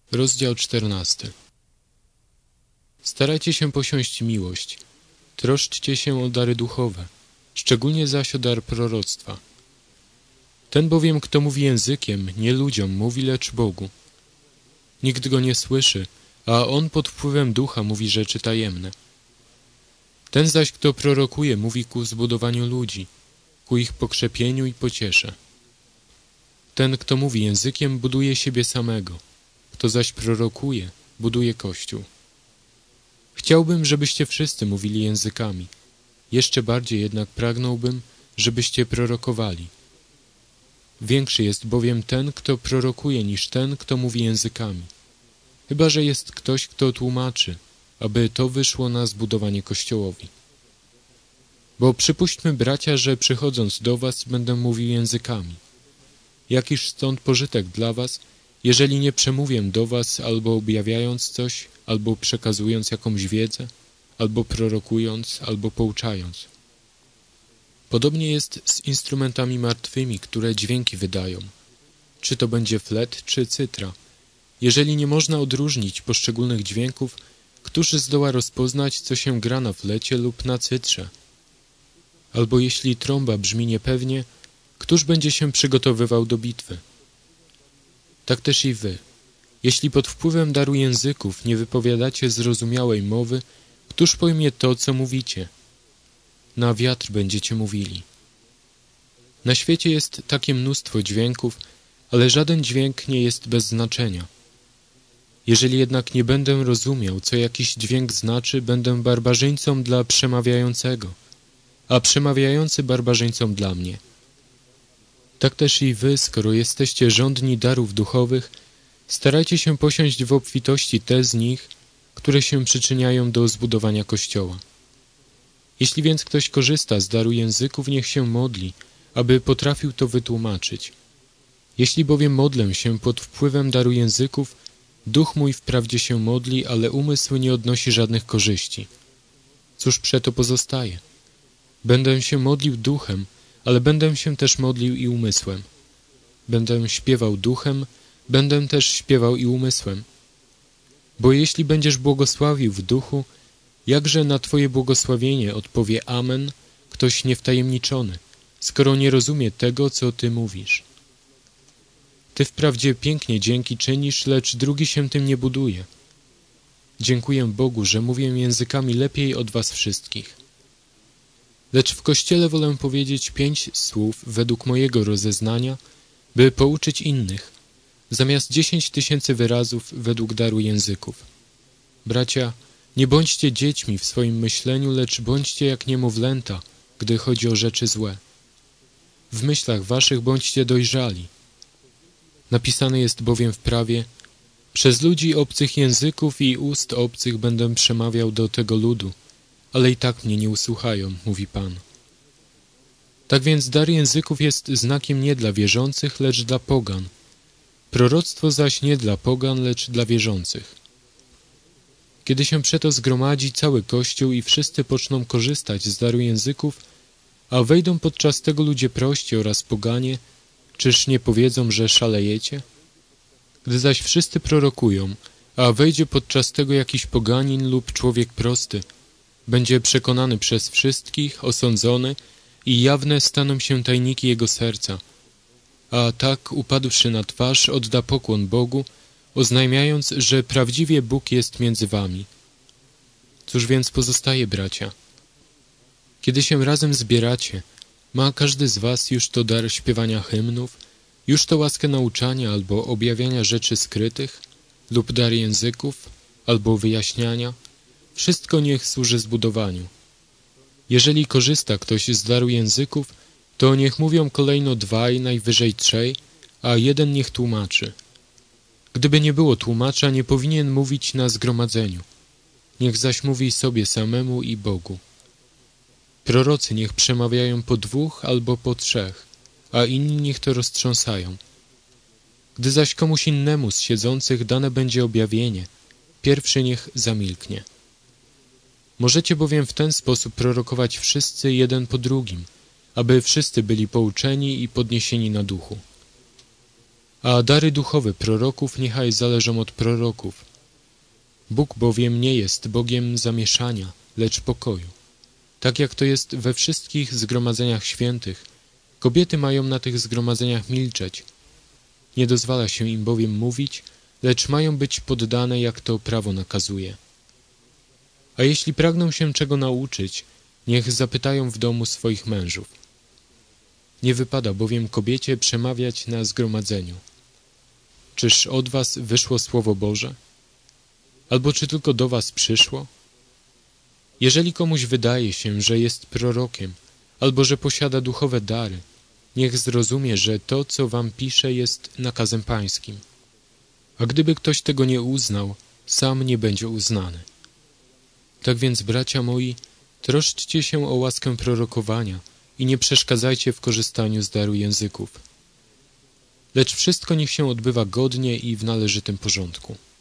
Rozdział 14. Starajcie się posiąść miłość, troszczcie się o dary duchowe, szczególnie zaś o dar proroctwa. Ten bowiem, kto mówi językiem, nie ludziom mówi, lecz Bogu. Nikt go nie słyszy, a on pod wpływem ducha mówi rzeczy tajemne. Ten zaś, kto prorokuje, mówi ku zbudowaniu ludzi, ku ich pokrzepieniu i pociesze. Ten, kto mówi językiem, buduje siebie samego, kto zaś prorokuje, buduje Kościół. Chciałbym, żebyście wszyscy mówili językami. Jeszcze bardziej jednak pragnąłbym, żebyście prorokowali. Większy jest bowiem ten, kto prorokuje, niż ten, kto mówi językami. Chyba że jest ktoś, kto tłumaczy, aby to wyszło na zbudowanie Kościołowi. Bo przypuśćmy, bracia, że przychodząc do was będę mówił językami. Jakiż stąd pożytek dla was, jeżeli nie przemówię do was, albo objawiając coś, albo przekazując jakąś wiedzę, albo prorokując, albo pouczając. Podobnie jest z instrumentami martwymi, które dźwięki wydają. Czy to będzie flet, czy cytra. Jeżeli nie można odróżnić poszczególnych dźwięków, któż zdoła rozpoznać, co się gra na flecie lub na cytrze? Albo jeśli trąba brzmi niepewnie, któż będzie się przygotowywał do bitwy? Tak też i wy. Jeśli pod wpływem daru języków nie wypowiadacie zrozumiałej mowy, któż pojmie to, co mówicie? Na wiatr będziecie mówili. Na świecie jest takie mnóstwo dźwięków, ale żaden dźwięk nie jest bez znaczenia. Jeżeli jednak nie będę rozumiał, co jakiś dźwięk znaczy, będę barbarzyńcą dla przemawiającego, a przemawiający barbarzyńcą dla mnie. Tak też i wy, skoro jesteście żądni darów duchowych, starajcie się posiąść w obfitości te z nich, które się przyczyniają do zbudowania Kościoła. Jeśli więc ktoś korzysta z daru języków, niech się modli, aby potrafił to wytłumaczyć. Jeśli bowiem modlę się pod wpływem daru języków, duch mój wprawdzie się modli, ale umysł nie odnosi żadnych korzyści. Cóż przeto pozostaje? Będę się modlił duchem, ale będę się też modlił i umysłem. Będę śpiewał duchem, będę też śpiewał i umysłem. Bo jeśli będziesz błogosławił w duchu, jakże na twoje błogosławienie odpowie amen ktoś niewtajemniczony, skoro nie rozumie tego, co ty mówisz. Ty wprawdzie pięknie dzięki czynisz, lecz drugi się tym nie buduje. Dziękuję Bogu, że mówię językami lepiej od was wszystkich. Lecz w Kościele wolę powiedzieć 5 słów według mojego rozeznania, by pouczyć innych, zamiast 10 000 wyrazów według daru języków. Bracia, nie bądźcie dziećmi w swoim myśleniu, lecz bądźcie jak niemowlęta, gdy chodzi o rzeczy złe. W myślach waszych bądźcie dojrzali. Napisane jest bowiem w prawie: przez ludzi obcych języków i ust obcych będę przemawiał do tego ludu, ale i tak mnie nie usłuchają, mówi Pan. Tak więc dar języków jest znakiem nie dla wierzących, lecz dla pogan. Proroctwo zaś nie dla pogan, lecz dla wierzących. Kiedy się przeto zgromadzi cały Kościół i wszyscy poczną korzystać z daru języków, a wejdą podczas tego ludzie prości oraz poganie, czyż nie powiedzą, że szalejecie? Gdy zaś wszyscy prorokują, a wejdzie podczas tego jakiś poganin lub człowiek prosty, będzie przekonany przez wszystkich, osądzony i jawne staną się tajniki jego serca, a tak, upadłszy na twarz, odda pokłon Bogu, oznajmiając, że prawdziwie Bóg jest między wami. Cóż więc pozostaje, bracia? Kiedy się razem zbieracie, ma każdy z was już to dar śpiewania hymnów, już to łaskę nauczania albo objawiania rzeczy skrytych, lub dar języków, albo wyjaśniania. Wszystko niech służy zbudowaniu. Jeżeli korzysta ktoś z daru języków, to niech mówią kolejno 2 i najwyżej 3, a jeden niech tłumaczy. Gdyby nie było tłumacza, nie powinien mówić na zgromadzeniu. Niech zaś mówi sobie samemu i Bogu. Prorocy niech przemawiają po 2 albo po 3, a inni niech to roztrząsają. Gdy zaś komuś innemu z siedzących dane będzie objawienie, pierwszy niech zamilknie. Możecie bowiem w ten sposób prorokować wszyscy jeden po drugim, aby wszyscy byli pouczeni i podniesieni na duchu. A dary duchowe proroków niechaj zależą od proroków. Bóg bowiem nie jest Bogiem zamieszania, lecz pokoju. Tak jak to jest we wszystkich zgromadzeniach świętych, kobiety mają na tych zgromadzeniach milczeć. Nie dozwala się im bowiem mówić, lecz mają być poddane, jak to prawo nakazuje. A jeśli pragną się czego nauczyć, niech zapytają w domu swoich mężów. Nie wypada bowiem kobiecie przemawiać na zgromadzeniu. Czyż od was wyszło Słowo Boże? Albo czy tylko do was przyszło? Jeżeli komuś wydaje się, że jest prorokiem, albo że posiada duchowe dary, niech zrozumie, że to, co wam pisze, jest nakazem pańskim. A gdyby ktoś tego nie uznał, sam nie będzie uznany. Tak więc, bracia moi, troszczcie się o łaskę prorokowania i nie przeszkadzajcie w korzystaniu z daru języków. Lecz wszystko niech się odbywa godnie i w należytym porządku.